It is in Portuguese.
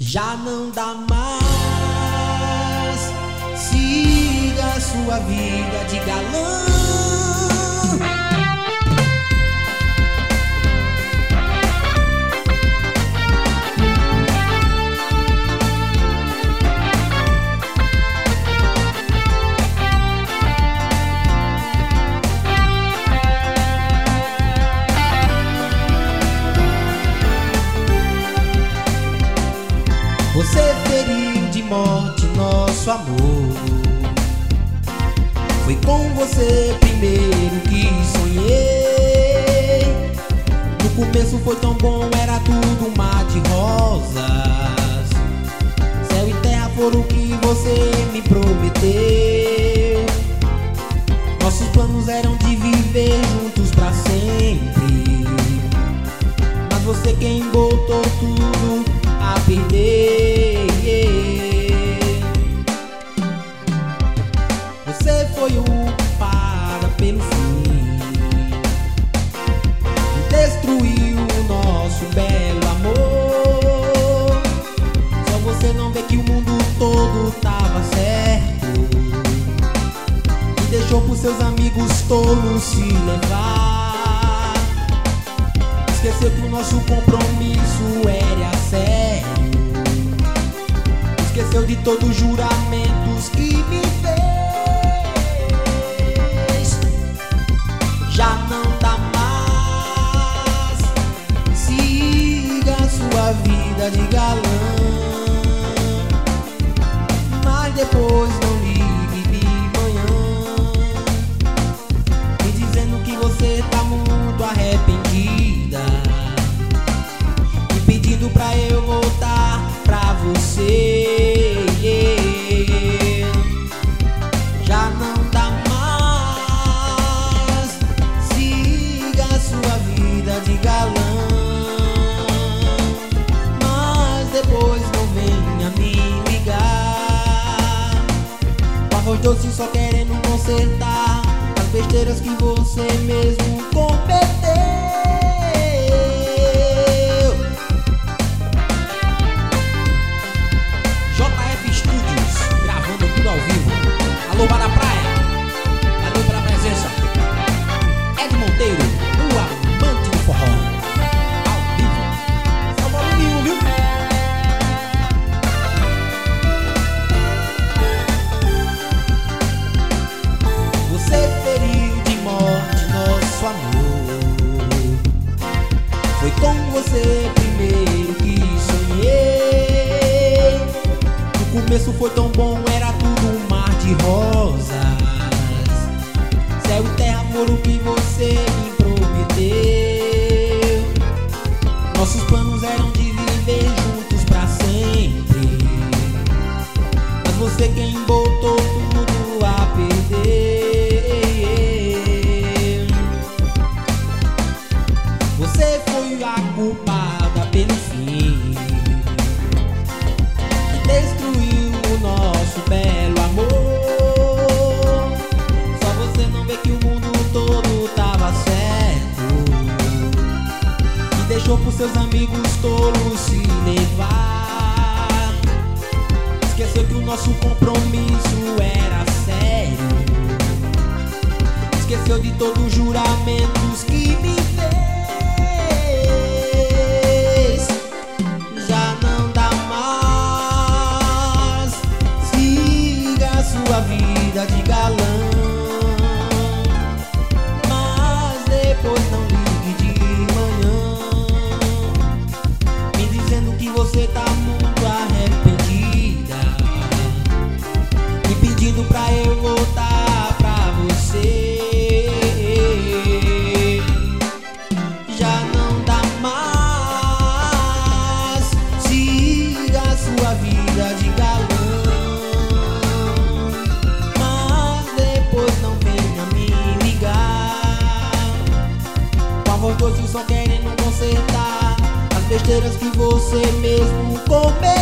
Já não dá mais. Siga a sua vida de galã. Você feriu de morte nosso amor. Foi com você primeiro que sonhei. No começo foi tão bom, era tudo um mar de rosas. Céu e terra foram o que você me prometeu. Nossos planos eram de viver juntos pra sempre. Mas você quem botou tudo a perder. Você foi o culpado pelo fim, destruiu o nosso belo amor. Só você não vê que o mundo todo tava certo e deixou pros seus amigos tolos se levar. Esqueceu que o nosso compromisso era sério. Esqueceu de todos os juramentos que me fez. Já não dá mais. Siga a sua vida de galã. Mas depois não ligue de manhã me dizendo que você tá muito arrependida e pedindo pra eu voltar pra você. Já não dá mais. Siga a sua vida de galã. Mas depois não venha me ligar com a voz doce só querendo consertar as besteiras que você mesmo cometeu. Ao vivo. Alô, Bar da Praia, valeu pela presença. Ed Monteiro, o amante do forró. Ao vivo, São Paulo, viu? Você feriu de morte nosso amor. Foi com você primeiro que sonhei. No começo foi tão bom, era tudo um mar de rosas. Céu e terra foram o que você me prometeu. Nossos planos eram de viver juntos pra sempre. Mas você quem botou tudo a perder. Você foi a culpada pelo fim, destruiu o nosso belo amor. Só você não vê que o mundo todo tava certo e deixou pros seus amigos tolos se levar. Esqueceu que o nosso compromisso era sério. Esqueceu de todos os juramentos que me fez. Já não dá mais. Sua vida de galã. Mas depois não ligue de manhã me dizendo que você tá muito arrependida e pedindo pra eu voltar pra você. Já não dá mais. Siga a sua vida de galã. Doce só querendo consertar as besteiras que você mesmo cometeu.